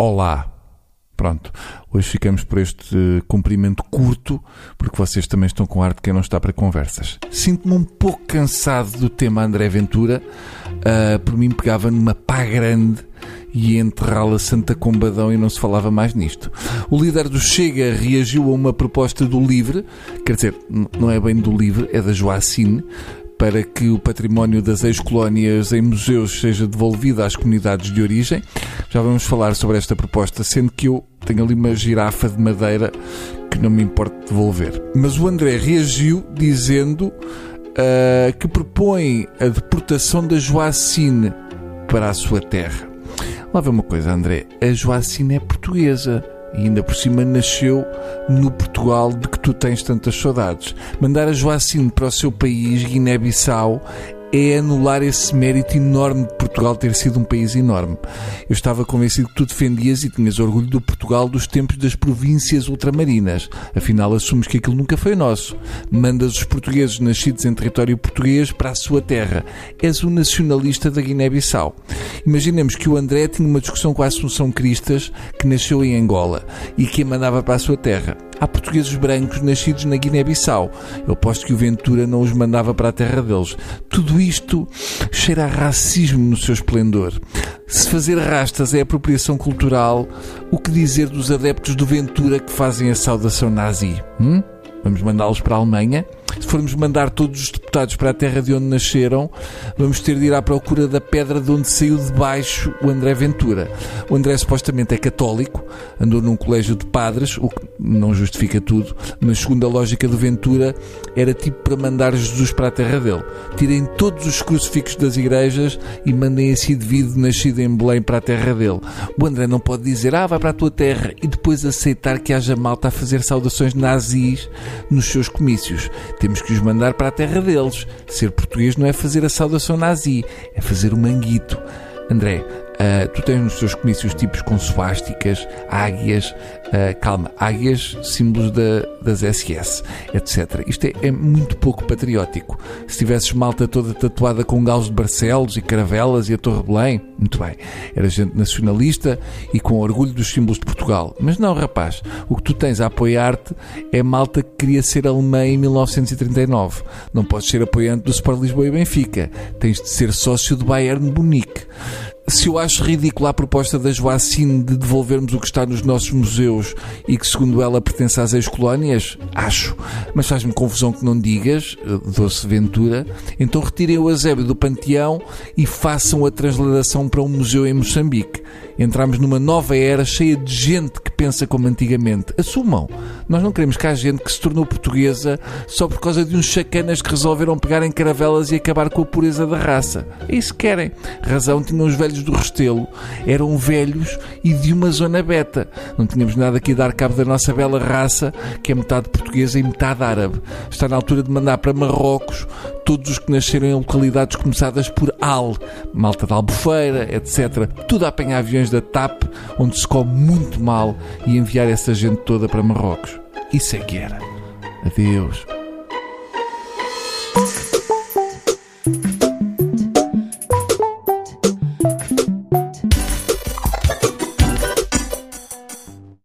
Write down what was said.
olá. Pronto, hoje ficamos por este cumprimento curto, porque vocês também estão com ar de quem não está para conversas. Sinto-me um pouco cansado do tema André Ventura. Por mim pegava numa pá grande e ia enterrá-la Santa Combadão e não se falava mais nisto. O líder do Chega reagiu a uma proposta do LIVRE, quer dizer, não é bem do LIVRE, é da Joacine, para que o património das ex-colónias em museus seja devolvido às comunidades de origem. Já vamos falar sobre esta proposta, sendo que eu tenho ali uma girafa de madeira que não me importa devolver. Mas o André reagiu dizendo que propõe a deportação da Joacine para a sua terra. Lá vê uma coisa, André, a Joacine é portuguesa. E ainda por cima nasceu no Portugal de que tu tens tantas saudades. Mandar a Joacine para o seu país, Guiné-Bissau, é anular esse mérito enorme de Portugal ter sido um país enorme. Eu estava convencido que tu defendias e tinhas orgulho do Portugal dos tempos das províncias ultramarinas. Afinal, assumes que aquilo nunca foi nosso. Mandas os portugueses nascidos em território português para a sua terra. És o nacionalista da Guiné-Bissau. Imaginemos que o André tinha uma discussão com a Assunção Cristas, que nasceu em Angola, e que a mandava para a sua terra. Há portugueses brancos nascidos na Guiné-Bissau. Eu aposto que o Ventura não os mandava para a terra deles. Tudo isto cheira a racismo no seu esplendor. Se fazer rastas é apropriação cultural, o que dizer dos adeptos do Ventura que fazem a saudação nazi? Vamos mandá-los para a Alemanha? Se formos mandar todos os deputados para a terra de onde nasceram, vamos ter de ir à procura da pedra de onde saiu de baixo o André Ventura. O André supostamente é católico, andou num colégio de padres, o que não justifica tudo, mas segundo a lógica do Ventura, era tipo para mandar Jesus para a terra dele. Tirem todos os crucifixos das igrejas e mandem esse indivíduo nascido em Belém para a terra dele. O André não pode dizer, vai para a tua terra, e depois aceitar que haja malta a fazer saudações nazis nos seus comícios. Temos que os mandar para a terra deles. Ser português não é fazer a saudação nazi, é fazer o manguito. André, tu tens nos teus comícios tipos com suásticas, águias, águias, símbolos das SS, etc. Isto é muito pouco patriótico. Se tivesses malta toda tatuada com galos de Barcelos e caravelas e a Torre de Belém, muito bem. Era gente nacionalista e com orgulho dos símbolos de Portugal. Mas não, rapaz, o que tu tens a apoiar-te é malta que queria ser alemã em 1939. Não podes ser apoiante do Sport Lisboa e Benfica. Tens de ser sócio do Bayern de Munique. Se eu acho ridícula a proposta da Joacine de devolvermos o que está nos nossos museus e que, segundo ela, pertence às ex-colónias, acho. Mas faz-me confusão que não digas, doce Ventura, então retirem o Eusébio do Panteão e façam a transladação para um museu em Moçambique. Entramos numa nova era cheia de gente que pensa como antigamente. Assumam. Nós não queremos que há gente que se tornou portuguesa só por causa de uns chacanas que resolveram pegar em caravelas e acabar com a pureza da raça. É isso que querem. Razão tinham os velhos do Restelo. Eram velhos e de uma zona beta. Não tínhamos nada aqui a dar cabo da nossa bela raça, que é metade portuguesa e metade árabe. Está na altura de mandar para Marrocos todos os que nasceram em localidades começadas por Al, malta de Albufeira, etc. Tudo a apanhar aviões da TAP, onde se come muito mal, e enviar essa gente toda para Marrocos. Isso é que era. Adeus.